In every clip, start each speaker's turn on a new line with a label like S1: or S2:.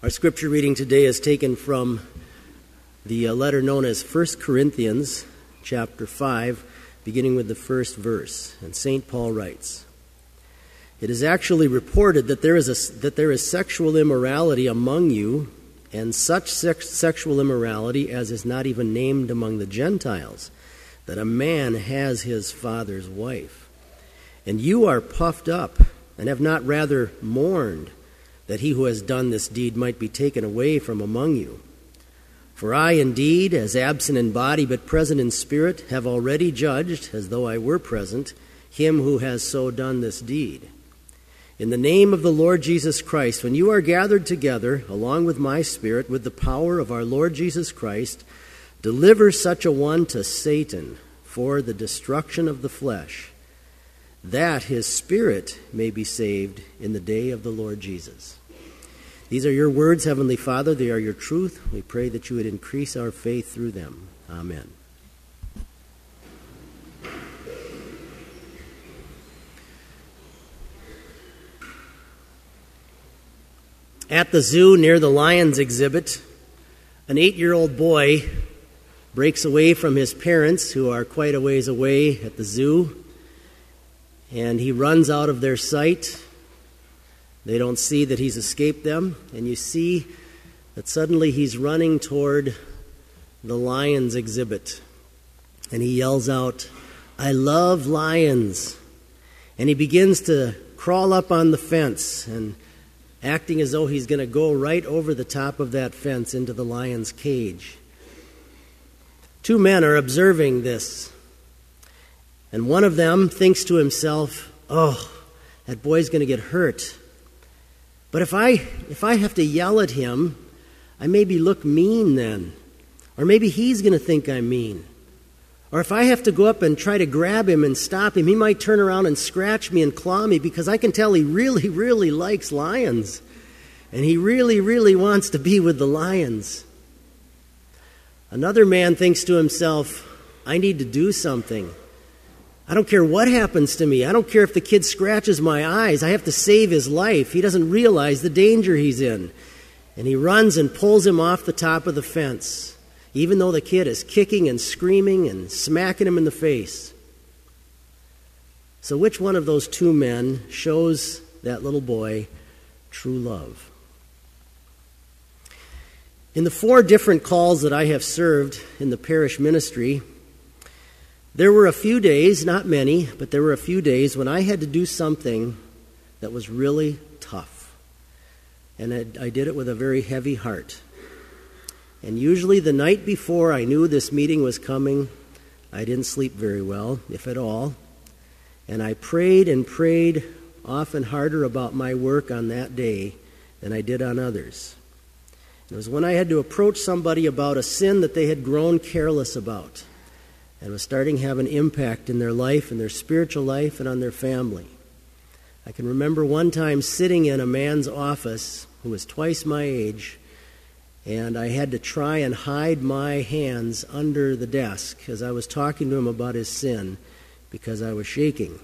S1: Our scripture reading today is taken from the letter known as 1 Corinthians chapter 5, beginning with the first verse. And St. Paul writes, "It is actually reported that there is sexual immorality among you, and such sexual immorality as is not even named among the Gentiles, that a man has his father's wife. And you are puffed up, and have not rather mourned, that he who has done this deed might be taken away from among you. For I indeed, as absent in body but present in spirit, have already judged, as though I were present, him who has so done this deed. In the name of the Lord Jesus Christ, when you are gathered together, along with my spirit, with the power of our Lord Jesus Christ, deliver such a one to Satan for the destruction of the flesh, that his spirit may be saved in the day of the Lord Jesus." These are your words, Heavenly Father. They are your truth. We pray that you would increase our faith through them. Amen. At the zoo near the Lions exhibit, an 8-year-old boy breaks away from his parents, who are quite a ways away at the zoo, and he runs out of their sight. They don't see that he's escaped them, and you see that suddenly he's running toward the Lions exhibit, and he yells out, "I love lions!" And he begins to crawl up on the fence, and acting as though he's going to go right over the top of that fence into the lion's cage. 2 men are observing this, and one of them thinks to himself, "Oh, that boy's going to get hurt. But if I have to yell at him, I maybe look mean then. Or maybe he's going to think I'm mean. Or if I have to go up and try to grab him and stop him, he might turn around and scratch me and claw me, because I can tell he really, really likes lions. And he really, really wants to be with the lions." Another man thinks to himself, "I need to do something. I don't care what happens to me. I don't care if the kid scratches my eyes. I have to save his life. He doesn't realize the danger he's in." And he runs and pulls him off the top of the fence, even though the kid is kicking and screaming and smacking him in the face. So which one of those 2 men shows that little boy true love? In the 4 different calls that I have served in the parish ministry, there were a few days, not many, but there were a few days when I had to do something that was really tough. And I did it with a very heavy heart. And usually the night before I knew this meeting was coming, I didn't sleep very well, if at all. And I prayed and prayed often harder about my work on that day than I did on others. It was when I had to approach somebody about a sin that they had grown careless about, and was starting to have an impact in their life, in their spiritual life, and on their family. I can remember one time sitting in a man's office who was twice my age, and I had to try and hide my hands under the desk as I was talking to him about his sin, because I was shaking.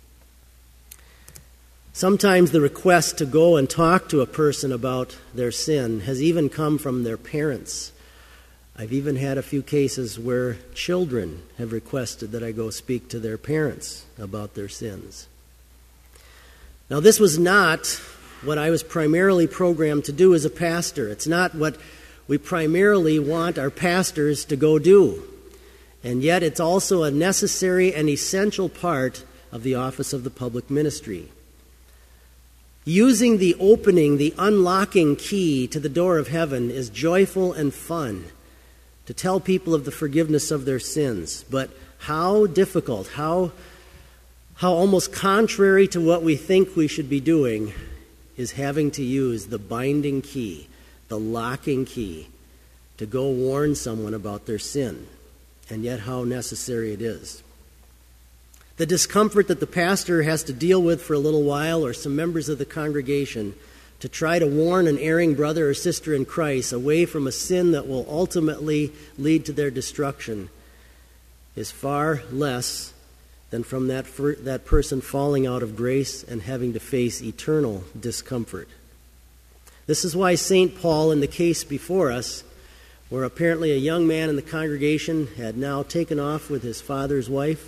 S1: Sometimes the request to go and talk to a person about their sin has even come from their parents. I've even had a few cases where children have requested that I go speak to their parents about their sins. Now, this was not what I was primarily programmed to do as a pastor. It's not what we primarily want our pastors to go do. And yet it's also a necessary and essential part of the office of the public ministry. Using the opening, the unlocking key to the door of heaven is joyful and fun, to tell people of the forgiveness of their sins. But how difficult, how almost contrary to what we think we should be doing is having to use the binding key, the locking key, to go warn someone about their sin, and yet how necessary it is. The discomfort that the pastor has to deal with for a little while, or some members of the congregation, to try to warn an erring brother or sister in Christ away from a sin that will ultimately lead to their destruction, is far less than from that person falling out of grace and having to face eternal discomfort. This is why St. Paul, in the case before us, where apparently a young man in the congregation had now taken off with his father's wife,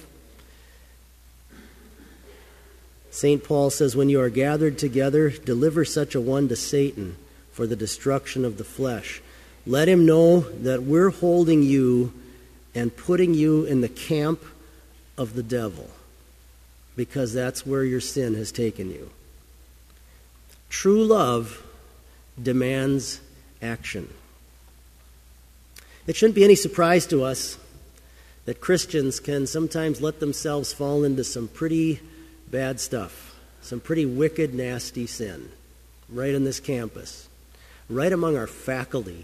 S1: St. Paul says, when you are gathered together, deliver such a one to Satan for the destruction of the flesh. Let him know that we're holding you and putting you in the camp of the devil, because that's where your sin has taken you. True love demands action. It shouldn't be any surprise to us that Christians can sometimes let themselves fall into some pretty bad stuff, some pretty wicked, nasty sin, right on this campus, right among our faculty.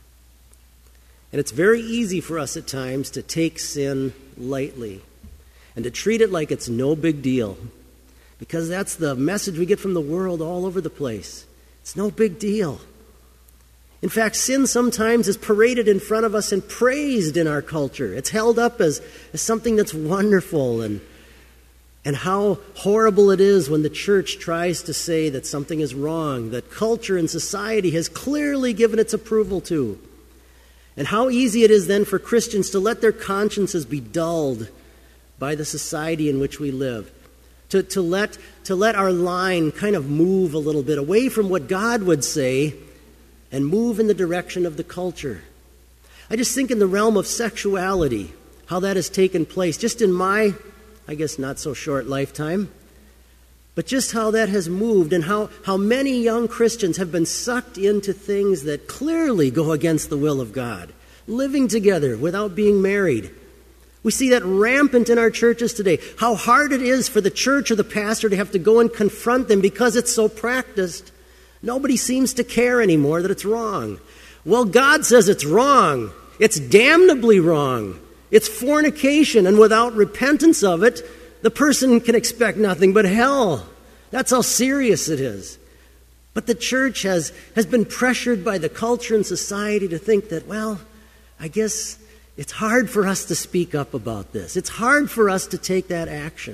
S1: And it's very easy for us at times to take sin lightly and to treat it like it's no big deal, because that's the message we get from the world all over the place. It's no big deal. In fact, sin sometimes is paraded in front of us and praised in our culture. It's held up as something that's wonderful, and how horrible it is when the church tries to say that something is wrong, that culture and society has clearly given its approval to. And how easy it is then for Christians to let their consciences be dulled by the society in which we live, to let our line kind of move a little bit away from what God would say and move in the direction of the culture. I just think in the realm of sexuality, how that has taken place, just in my, I guess, not so short lifetime, but just how that has moved, and how many young Christians have been sucked into things that clearly go against the will of God, living together without being married. We see that rampant in our churches today, how hard it is for the church or the pastor to have to go and confront them because it's so practiced. Nobody seems to care anymore that it's wrong. Well, God says it's wrong. It's damnably wrong. It's fornication, and without repentance of it, the person can expect nothing but hell. That's how serious it is. But the church has been pressured by the culture and society to think that, well, I guess it's hard for us to speak up about this. It's hard for us to take that action.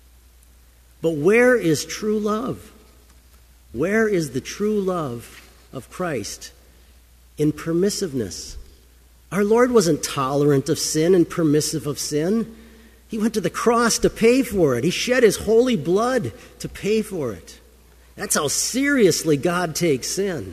S1: But where is true love? Where is the true love of Christ in permissiveness? Our Lord wasn't tolerant of sin and permissive of sin. He went to the cross to pay for it. He shed his holy blood to pay for it. That's how seriously God takes sin.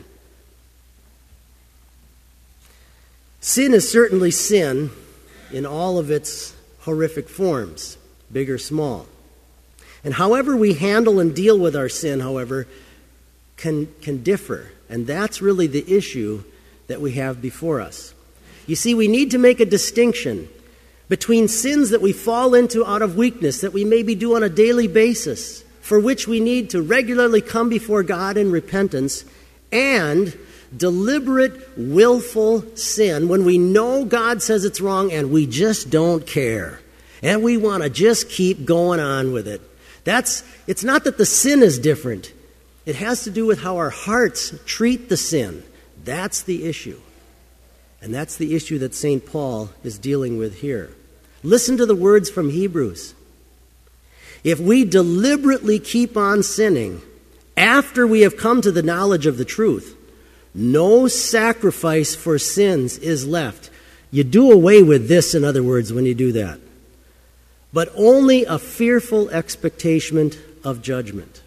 S1: Sin is certainly sin in all of its horrific forms, big or small. And however we handle and deal with our sin, however, can differ. And that's really the issue that we have before us. You see, we need to make a distinction between sins that we fall into out of weakness, that we maybe do on a daily basis, for which we need to regularly come before God in repentance, and deliberate, willful sin when we know God says it's wrong and we just don't care. And we want to just keep going on with it. It's not that the sin is different. It has to do with how our hearts treat the sin. That's the issue. And that's the issue that St. Paul is dealing with here. Listen to the words from Hebrews. If we deliberately keep on sinning after we have come to the knowledge of the truth, no sacrifice for sins is left. You do away with this, in other words, when you do that. But only a fearful expectation of judgment.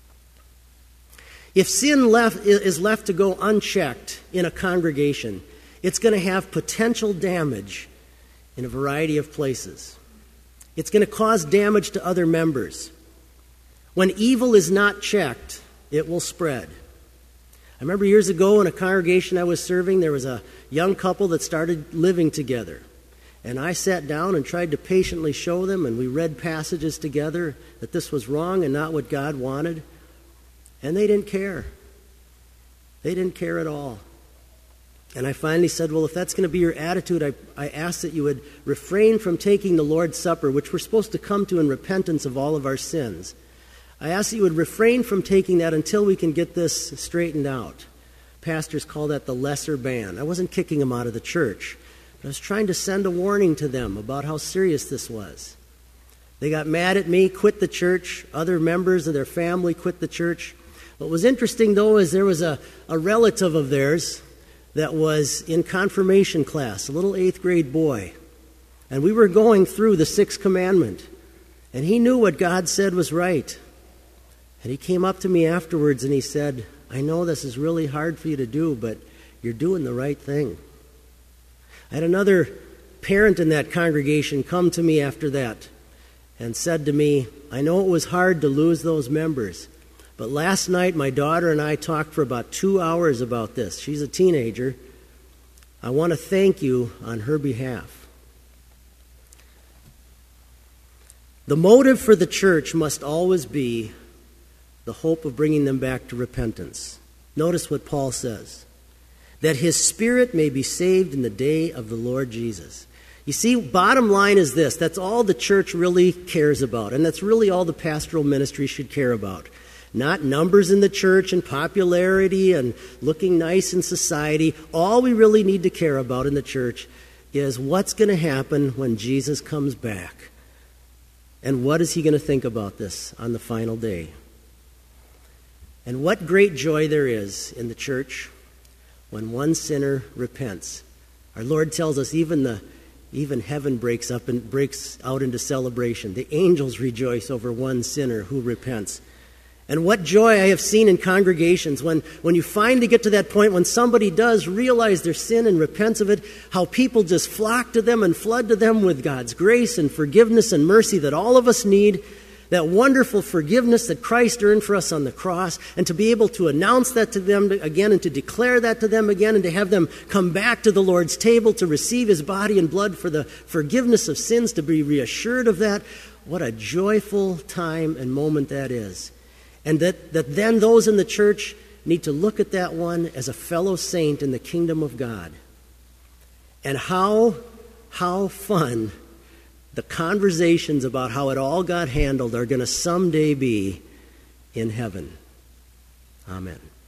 S1: If sin is left to go unchecked in a congregation, it's going to have potential damage in a variety of places. It's going to cause damage to other members. When evil is not checked, it will spread. I remember years ago in a congregation I was serving, there was a young couple that started living together. And I sat down and tried to patiently show them, and we read passages together that this was wrong and not what God wanted. And they didn't care. They didn't care at all. And I finally said, well, if that's going to be your attitude, I ask that you would refrain from taking the Lord's Supper, which we're supposed to come to in repentance of all of our sins. I ask that you would refrain from taking that until we can get this straightened out. Pastors call that the lesser ban. I wasn't kicking them out of the church. But I was trying to send a warning to them about how serious this was. They got mad at me, quit the church. Other members of their family quit the church. What was interesting, though, is there was a relative of theirs that was in confirmation class, a little 8th grade boy. And we were going through the 6th commandment. And he knew what God said was right. And he came up to me afterwards and he said, I know this is really hard for you to do, but you're doing the right thing. I had another parent in that congregation come to me after that and said to me, I know it was hard to lose those members, but last night my daughter and I talked for about 2 hours about this. She's a teenager. I want to thank you on her behalf. The motive for the church must always be the hope of bringing them back to repentance. Notice what Paul says, that his spirit may be saved in the day of the Lord Jesus. You see, bottom line is this, that's all the church really cares about, and that's really all the pastoral ministry should care about. Not numbers in the church and popularity and looking nice in society. All we really need to care about in the church is what's going to happen when Jesus comes back. And what is he going to think about this on the final day? And what great joy there is in the church when one sinner repents. Our Lord tells us even heaven breaks out into celebration. The angels rejoice over one sinner who repents. And what joy I have seen in congregations when you finally get to that point when somebody does realize their sin and repents of it, how people just flock to them and flood to them with God's grace and forgiveness and mercy that all of us need, that wonderful forgiveness that Christ earned for us on the cross, and to be able to announce that to them again and to declare that to them again and to have them come back to the Lord's table to receive his body and blood for the forgiveness of sins, to be reassured of that. What a joyful time and moment that is. And that then those in the church need to look at that one as a fellow saint in the kingdom of God. And how fun the conversations about how it all got handled are going to someday be in heaven. Amen.